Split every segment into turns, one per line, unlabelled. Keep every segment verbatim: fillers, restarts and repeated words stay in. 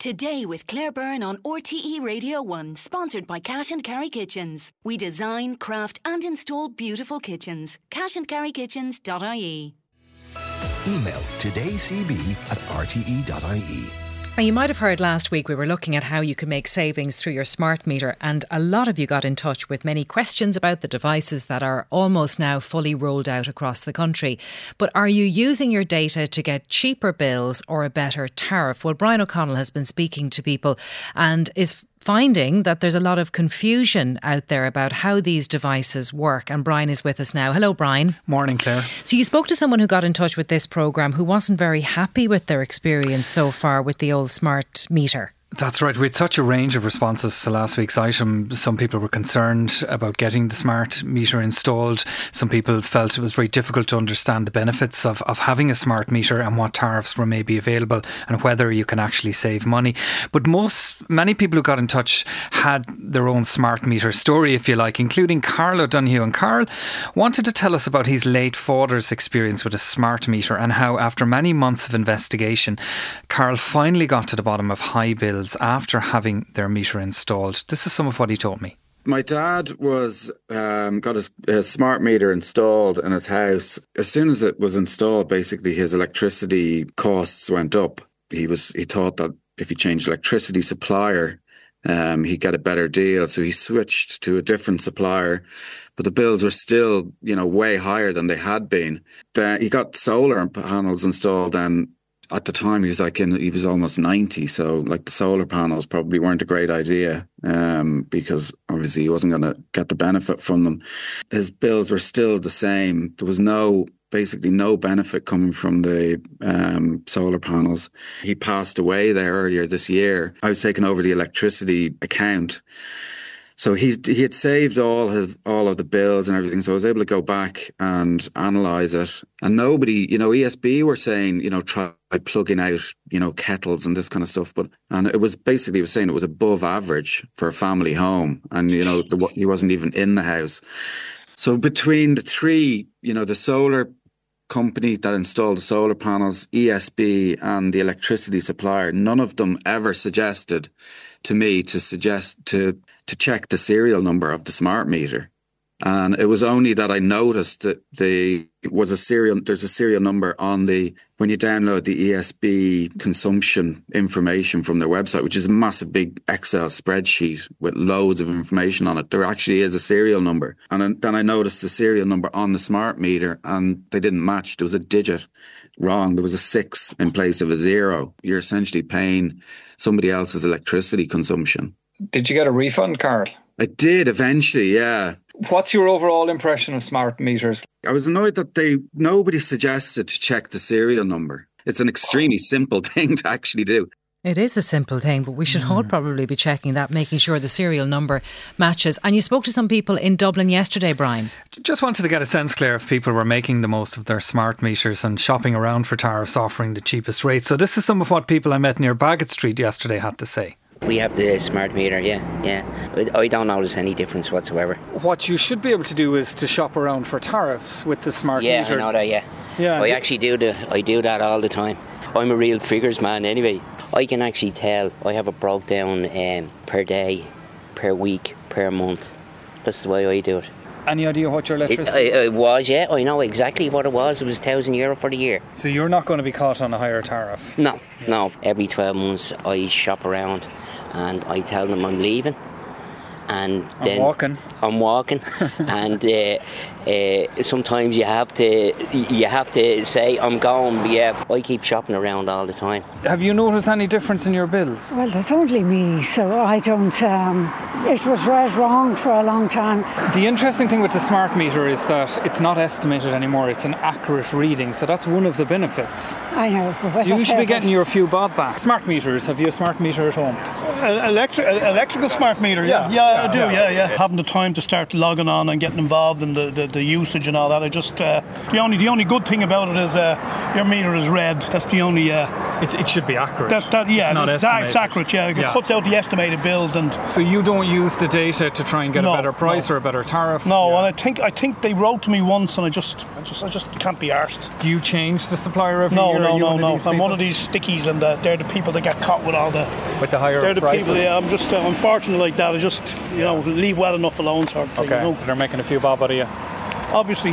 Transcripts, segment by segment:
Today with Claire Byrne on R T E Radio one, sponsored by Cash and Carry Kitchens. We design, craft and install beautiful kitchens. cash and carry kitchens dot I E.
Email todaycb at r t e dot i e.
Now, you might have heard last week we were looking at how you can make savings through your smart meter, and a lot of you got in touch with many questions about the devices that are almost now fully rolled out across the country. But are you using your data to get cheaper bills or a better tariff? Well, Brian O'Connell has been speaking to people and is finding that there's a lot of confusion out there about how these devices work. And Brian is with us now. Hello, Brian.
Morning, Claire.
So you spoke to someone who got in touch with this programme who wasn't very happy with their experience so far with the old smart meter.
That's right. We had such a range of responses to last week's item. Some people were concerned about getting the smart meter installed. Some people felt it was very difficult to understand the benefits of, of having a smart meter and what tariffs were maybe available and whether you can actually save money. But most, many people who got in touch had their own smart meter story, if you like, including Carl O'Donoghue. And Carl wanted to tell us about his late father's experience with a smart meter and how, after many months of investigation, Carl finally got to the bottom of high bills after having their meter installed. This is some of what he told me.
My dad was um, got his, his smart meter installed in his house. As soon as it was installed, basically his electricity costs went up. He was he thought that if he changed electricity supplier, um, he'd get a better deal. So he switched to a different supplier, but the bills were still, you know, way higher than they had been. Then he got solar panels installed, and at the time, he was like in, he was almost ninety, so like the solar panels probably weren't a great idea um, because obviously he wasn't going to get the benefit from them. His bills were still the same. There was no, basically no benefit coming from the um, solar panels. He passed away there earlier this year. I was taking over the electricity account. So he he had saved all his all of the bills and everything. So I was able to go back and analyse it. And nobody, you know, E S B were saying, you know, try plugging out, you know, kettles and this kind of stuff. But and it was basically, it was saying it was above average for a family home. And, you know, the, he wasn't even in the house. So between the three, you know, the solar company that installed the solar panels, E S B and the electricity supplier, none of them ever suggested to me to suggest to to check the serial number of the smart meter. And it was only that I noticed that the was a serial there's a serial number on the when you download the E S B consumption information from their website, which is a massive big Excel spreadsheet with loads of information on it. There actually is a serial number. And then I noticed the serial number on the smart meter and they didn't match. There was a digit wrong. There was a six in place of a zero. You're essentially paying somebody else's electricity consumption.
Did you get a refund, Carl?
I did eventually, yeah.
What's your overall impression of smart meters?
I was annoyed that they nobody suggested to check the serial number. It's an extremely simple thing to actually do.
It is a simple thing, but we should mm. all probably be checking that, making sure the serial number matches. And you spoke to some people in Dublin yesterday, Brian.
Just wanted to get a sense, Claire, if people were making the most of their smart meters and shopping around for tariffs offering the cheapest rates. So this is some of what people I met near Bagot Street yesterday had to say.
We have the smart meter, yeah, yeah. I don't notice any difference whatsoever.
What you should be able to do is to shop around for tariffs with the smart
yeah,
meter.
Yeah, I know that, yeah. yeah I actually do the, I do that all the time. I'm a real figures man anyway. I can actually tell. I have it broke down um, per day, per week, per month. That's the way I do it.
Any idea what your electricity?
It, it, it was, yeah. I know exactly what it was. It was one thousand euro for the year.
So you're not going to be caught on a higher tariff?
No, no. Every twelve months I shop around and I tell them I'm leaving. And then
I'm walking.
I'm walking, and uh, uh, sometimes you have to you have to say I'm going. But yeah, I keep shopping around all the time.
Have you noticed any difference in your bills?
Well, there's only me, so I don't. Um, it was read wrong for a long time.
The interesting thing with the smart meter is that it's not estimated anymore; it's an accurate reading. So that's one of the benefits.
I know.
So you should be getting your few bob back. Smart meters. Have you a smart meter at home?
Uh, electric, uh, electrical smart meter. Yeah, yeah, yeah I do. Yeah, yeah. Having the time to start logging on and getting involved in the, the, the usage and all that. I just uh, the only the only good thing about it is uh, your meter is red. That's the only uh,
It, it should be accurate.
That, that, yeah,
it's, not
it's, it's accurate. Yeah, it
yeah.
cuts out the estimated bills, and
so you don't use the data to try and get
no,
a better price
no.
or a better tariff.
No,
yeah.
and I think I think they wrote to me once, and I just I just I just can't be arsed.
Do you change the supplier every
no,
year?
No,
no,
no, no. I'm
people?
one of these stickies, and uh, they're the people that get caught with all the
with the higher
They're the
prices.
people. Yeah, I'm just uh, unfortunate like that. I just you know leave well enough alone, sort of thing.
Okay,
You know?
so they're making a few bob out of you.
Obviously.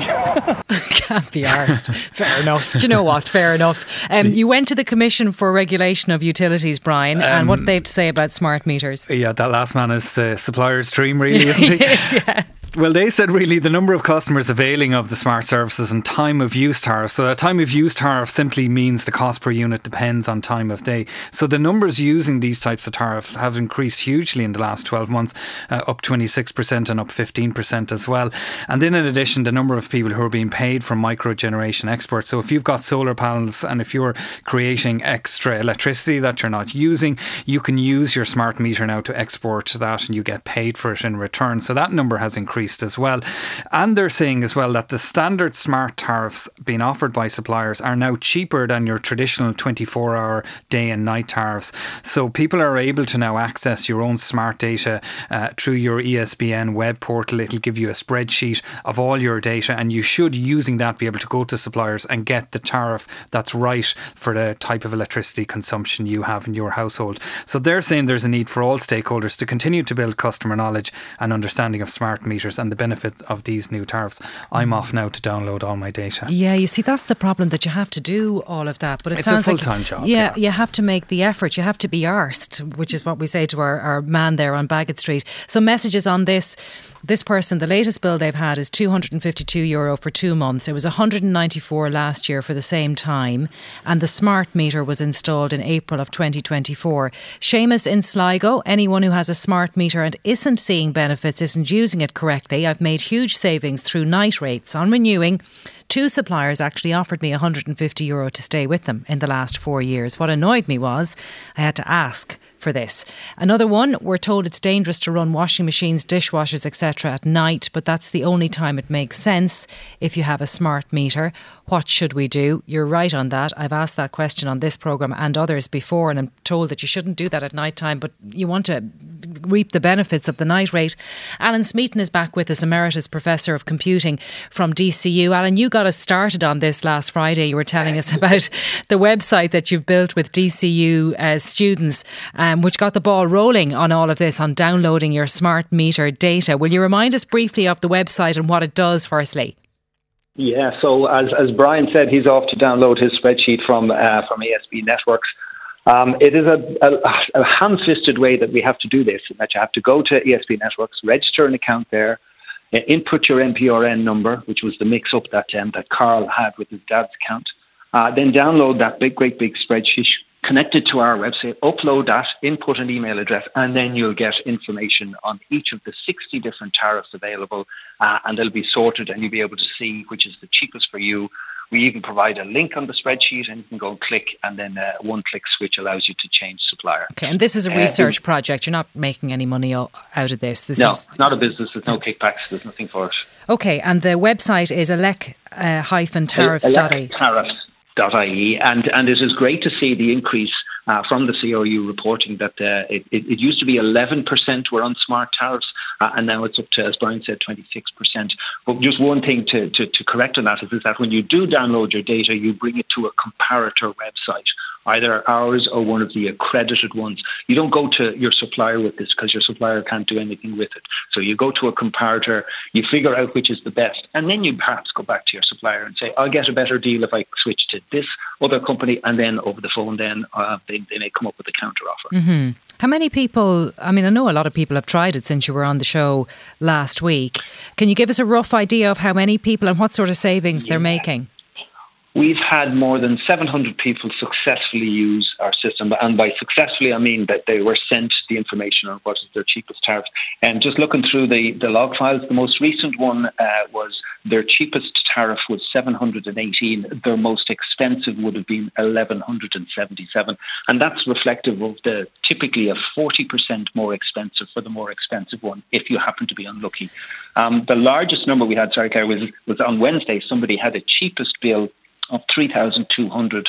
Can't be arsed. Fair enough. Do you know what? Fair enough. Um, you went to the Commission for Regulation of Utilities, Brian, um, and what do they have to say about smart meters?
Yeah, that last man is the supplier's dream, really, isn't he?
Yes, yeah.
Well, they said really the number of customers availing of the smart services and time of use tariff. So a time of use tariff simply means the cost per unit depends on time of day. So the numbers using these types of tariffs have increased hugely in the last twelve months, uh, up twenty-six percent and up fifteen percent as well. And then in addition, the number of people who are being paid from micro generation exports. So if you've got solar panels and if you're creating extra electricity that you're not using, you can use your smart meter now to export that and you get paid for it in return. So that number has increased as well. And they're saying as well that the standard smart tariffs being offered by suppliers are now cheaper than your traditional twenty-four hour day and night tariffs. So people are able to now access your own smart data uh, through your E S B N web portal. It'll give you a spreadsheet of all your data, and you should, using that, be able to go to suppliers and get the tariff that's right for the type of electricity consumption you have in your household. So they're saying there's a need for all stakeholders to continue to build customer knowledge and understanding of smart meters and the benefits of these new tariffs. I'm off now to download all my data.
Yeah, you see, that's the problem, that you have to do all of that. But it
it's
sounds
a full-time
like,
job.
Yeah,
yeah,
you have to make the effort. You have to be arsed, which is what we say to our, our man there on Bagot Street. So messages on this. This person, the latest bill they've had is two hundred fifty-two euro for two months. It was one hundred ninety-four last year for the same time. And the smart meter was installed in April of twenty twenty-four. Seamus in Sligo, anyone who has a smart meter and isn't seeing benefits, isn't using it correctly. I've made huge savings through night rates. On renewing, two suppliers actually offered me one hundred fifty euro to stay with them in the last four years. What annoyed me was I had to ask for this. Another one, we're told it's dangerous to run washing machines, dishwashers, et cetera at night, but that's the only time it makes sense if you have a smart meter. What should we do? You're right on that. I've asked that question on this programme and others before, and I'm told that you shouldn't do that at night time, but you want to reap the benefits of the night rate. Alan Smeaton is back with us, Emeritus Professor of Computing from D C U. Alan, you got us started on this last Friday. You were telling us about the website that you've built with D C U uh, students, um, which got the ball rolling on all of this, on downloading your smart meter data. Will you remind us briefly of the website and what it does, firstly?
Yeah, so as as Brian said, he's off to download his spreadsheet from uh, from E S B Networks. Um, it is a, a, a ham-fisted way that we have to do this, in that you have to go to E S B Networks, register an account there, uh, input your M P R N number, which was the mix-up that um, that Carl had with his dad's account, uh, then download that big, great big spreadsheet, connect it to our website, upload that, input an email address, and then you'll get information on each of the sixty different tariffs available, uh, and they'll be sorted and you'll be able to see which is the cheapest for you. We even provide a link on the spreadsheet and you can go and click, and then a one-click switch allows you to change supplier.
Okay, and this is a research uh, project. You're not making any money out of this. this
no,
is...
not a business. There's no kickbacks. There's nothing for it.
Okay, and the website is elec tariffs dot I E.
elec tariffs dot I E, and, and it is great to see the increase Uh, from the C R U reporting that uh, it, it, it used to be eleven percent were on smart tariffs, uh, and now it's up to, as Brian said, twenty-six percent. But just one thing to, to, to correct on that is, is that when you do download your data, you bring it to a comparator website, either ours or one of the accredited ones. You don't go to your supplier with this because your supplier can't do anything with it. So you go to a comparator, you figure out which is the best, and then you perhaps go back to your supplier and say, I'll get a better deal if I switch to this other company, and then over the phone then uh, they, they may come up with a counter offer.
Mm-hmm. How many people, I mean, I know a lot of people have tried it since you were on the show last week. Can you give us a rough idea of how many people and what sort of savings yeah. they're making?
We've had more than seven hundred people successfully use our system. And by successfully, I mean that they were sent the information on what is their cheapest tariff. And just looking through the, the log files, the most recent one uh, was their cheapest tariff was seven hundred eighteen. Their most expensive would have been eleven seventy-seven. And that's reflective of the typically a forty percent more expensive for the more expensive one, if you happen to be unlucky. Um, the largest number we had, sorry, Claire, was, was on Wednesday. Somebody had a cheapest bill of three thousand two hundred.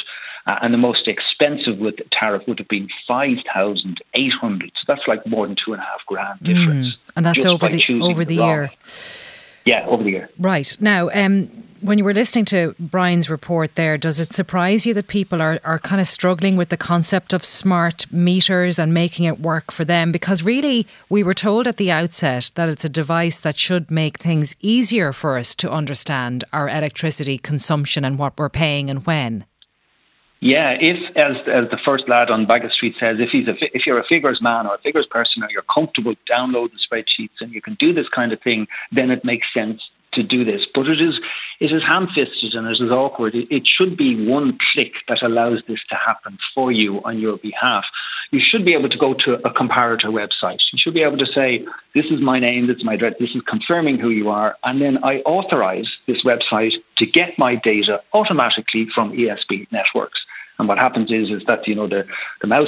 Uh, and the most expensive with the tariff would have been five thousand eight hundred. So that's like more than two and a half grand difference.
Mm. And that's over the over the, the year.
Yeah, over the year.
Right. Now, um, when you were listening to Brian's report there, does it surprise you that people are, are kind of struggling with the concept of smart meters and making it work for them? Because really, we were told at the outset that it's a device that should make things easier for us to understand our electricity consumption and what we're paying and when.
Yeah, if, as as the first lad on Baggot Street says, if he's a, if you're a figures man or a figures person, or you're comfortable downloading spreadsheets and you can do this kind of thing, then it makes sense to do this. But it is it is ham-fisted and it is awkward. It, it should be one click that allows this to happen for you on your behalf. You should be able to go to a comparator website. You should be able to say, this is my name, this is my address, this is confirming who you are, and then I authorize this website to get my data automatically from E S B Networks. And what happens is is that, you know, the, the mouse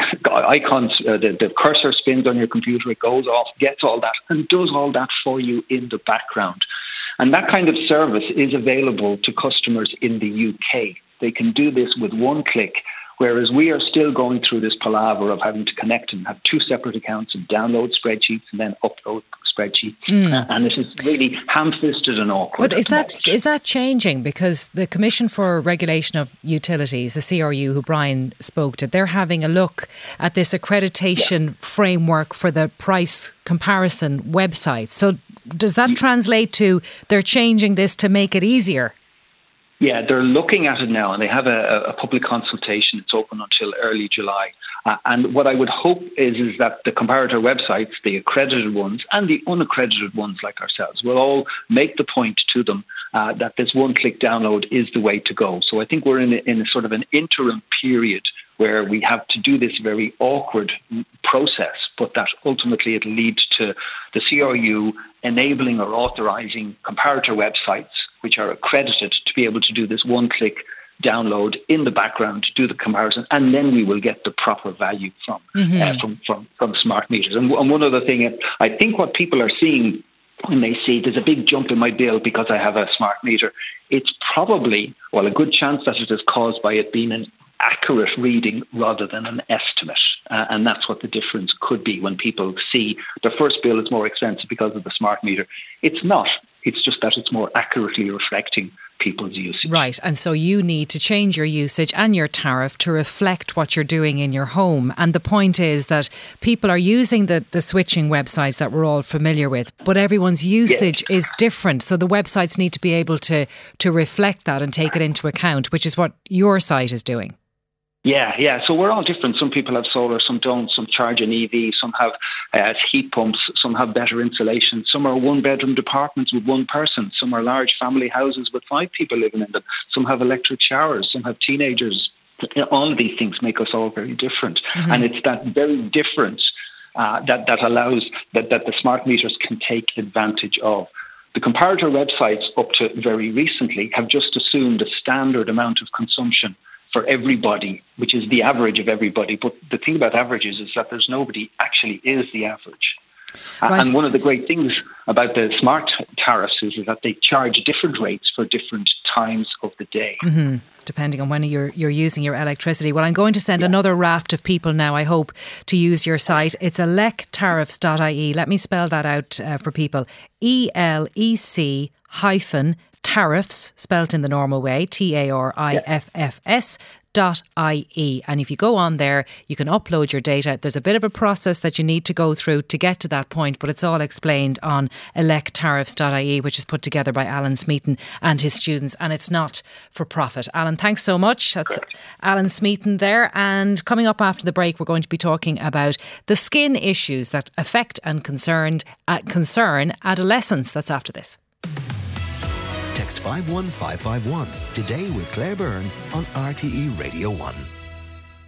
icons, uh, the, the cursor spins on your computer, it goes off, gets all that, and does all that for you in the background. And that kind of service is available to customers in the U K. They can do this with one click, whereas we are still going through this palaver of having to connect and have two separate accounts and download spreadsheets and then upload spreadsheets. Mm. And it is really ham-fisted and awkward.
But is that is that changing? Because the Commission for Regulation of Utilities, the C R U, who Brian spoke to, they're having a look at this accreditation yeah. framework for the price comparison website. So does that translate to they're changing this to make it easier?
Yeah, they're looking at it now and they have a, a public consultation. It's open until early July. Uh, and what I would hope is, is that the comparator websites, the accredited ones and the unaccredited ones like ourselves, will all make the point to them uh, that this one-click download is the way to go. So I think we're in a, in a sort of an interim period where we have to do this very awkward process, but that ultimately it'll lead to the C R U enabling or authorising comparator websites which are accredited to be able to do this one-click download in the background to do the comparison, and then we will get the proper value from mm-hmm. uh, from, from from smart meters. And, and one other thing, I think what people are seeing when they see there's a big jump in my bill because I have a smart meter, it's probably, well, a good chance that it is caused by it being an accurate reading rather than an estimate. Uh, and that's what the difference could be when people see their first bill is more expensive because of the smart meter. It's not. It's just that it's more accurately reflecting people's usage.
Right. And so you need to change your usage and your tariff to reflect what you're doing in your home. And the point is that people are using the, the switching websites that we're all familiar with, but everyone's usage yeah. is different. So the websites need to be able to, to reflect that and take it into account, which is what your site is doing.
Yeah, yeah. So we're all different. Some people have solar, some don't. Some charge an E V, some have uh, heat pumps, some have better insulation. Some are one-bedroom apartments with one person. Some are large family houses with five people living in them. Some have electric showers. Some have teenagers. All of these things make us all very different. Mm-hmm. And it's that very difference uh, that, that allows, that, that the smart meters can take advantage of. The comparator websites up to very recently have just assumed a standard amount of consumption for everybody, which is the average of everybody. But the thing about averages is that there's nobody actually is the average. Right. And one of the great things about the smart tariffs is, is that they charge different rates for different times of the day.
Mm-hmm. Depending on when you're you're using your electricity. Well, I'm going to send yeah. another raft of people now, I hope, to use your site. It's elec tariffs dot I E. Let me spell that out uh, for people. E L E C hyphen tariffs, spelt in the normal way, T A R I F F S dot I E. And if you go on there, you can upload your data. There's a bit of a process that you need to go through to get to that point, but it's all explained on elec tariffs dot I E, which is put together by Alan Smeaton and his students, and it's not for profit. Alan, thanks so much. That's Correct. Alan Smeaton there. And coming up after the break, we're going to be talking about the skin issues that affect and concerned, uh, concern adolescents. That's after this.
Text five one five five one today with Claire Byrne on R T E Radio one.